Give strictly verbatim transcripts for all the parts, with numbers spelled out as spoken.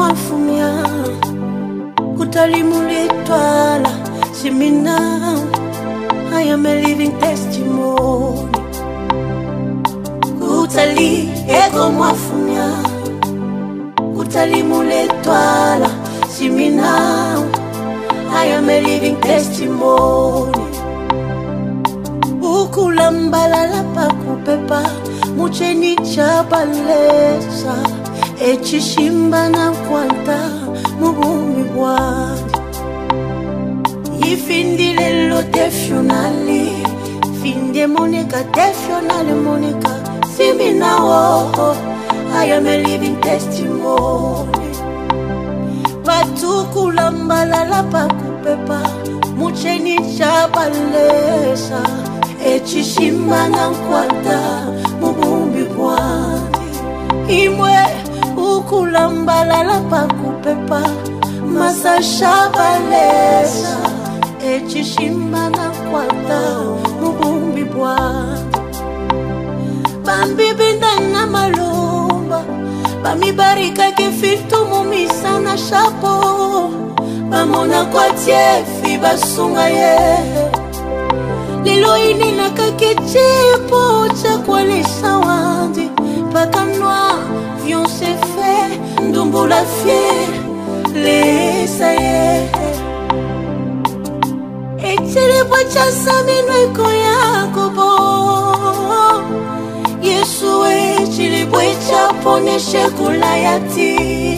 mwafumia kutalimu l'étoile. See me now, I am a living testimony. Kutali ego mwafumia kutalimu l'étoile. See me now, I am a living testimony. Ukulambala la pakupepa mucheni chabalesa echishimba na kwanta mubumi bwandi ifindile lo defionali finde monika defionali monika simi na oh, I am a living testimony. Patukulambala la pakupepa mucheni chabalesa echishimba na kwanta mubumbi bwandi imwe ukulambala la pakupepa masa shabalesa echishimba na kwanta mubumbi bwandi bambi binda na malumba bamibarika kifiltu mumisa na shapo bamona kwa tiefi basunga ye lilo ini na kakechipo cha kwalisa wandi pakanwa vion se fait ndumbu la fière lesa ye etele bocha samino iko yako bo Yesu echili bocha poneshe kula yati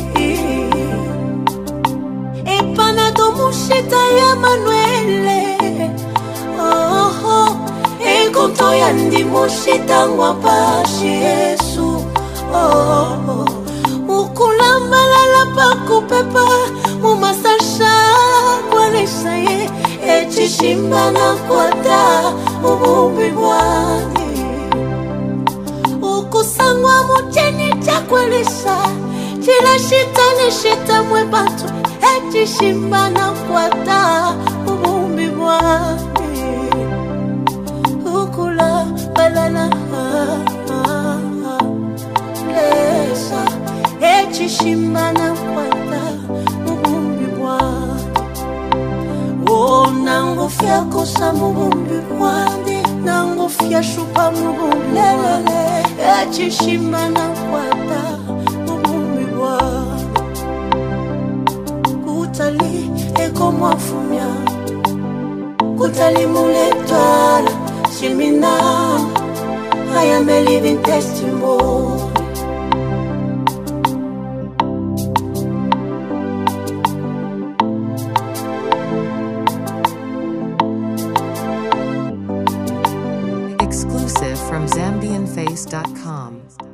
epana domushita ya Manuele oh oh enkonto ya ndimo shitangwa pashi Yesu oh oh ukulambala la pakupepa umasasha kwa lesaye echishimba na kwata ubumbi bwani ukusangwa muteni chakwelisa chila shitane shitamwe batu echishimba na kwata ubumbi bwani ukula balala lesa echishimba na kwata ubumbi bwani oh nangofya kosa mubumbi bwani nangofya shupa mubumbi lelele echishimba na kwata ubumbi bwani kutali eko mwafumia kutali l'étoile. See me now, I am a living testimony. Exclusive from Zambian Face dot com.